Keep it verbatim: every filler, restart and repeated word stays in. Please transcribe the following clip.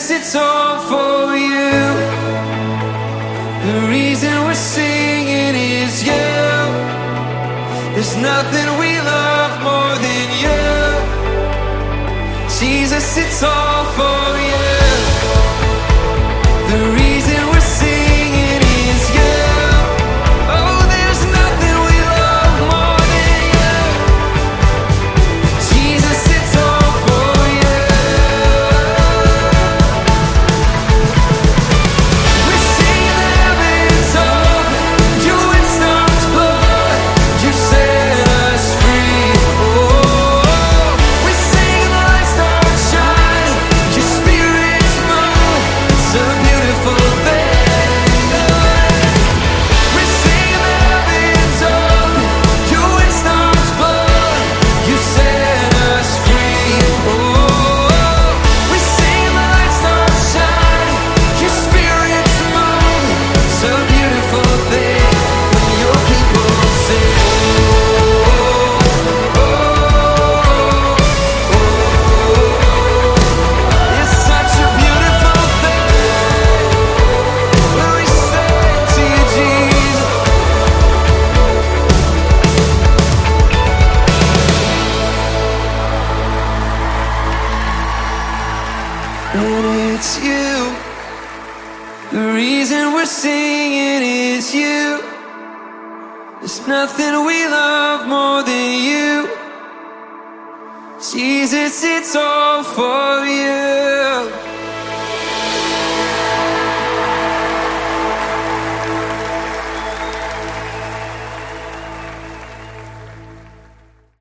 Jesus, it's all for you. The reason we're singing is you. There's nothing we love more than you. Jesus, it's all for you. The reason we're singing is you. Oh, there's nothing we love more than you. Jesus, it's all for you. We sing the heavens open, you in storms blood, you set us free. Oh, we sing the light stars shine, your spirit's move. It's a beautiful thing. We sing the heavens open, you in storms blood, you set us free. Oh, we sing the light stars shine, your spirit's move. It's a beautiful thing when your people sing. It's such a beautiful thing when we sing to you, Jesus. And it's you. The reason we're singing is you. There's nothing we love more than you. Jesus, it's all for you.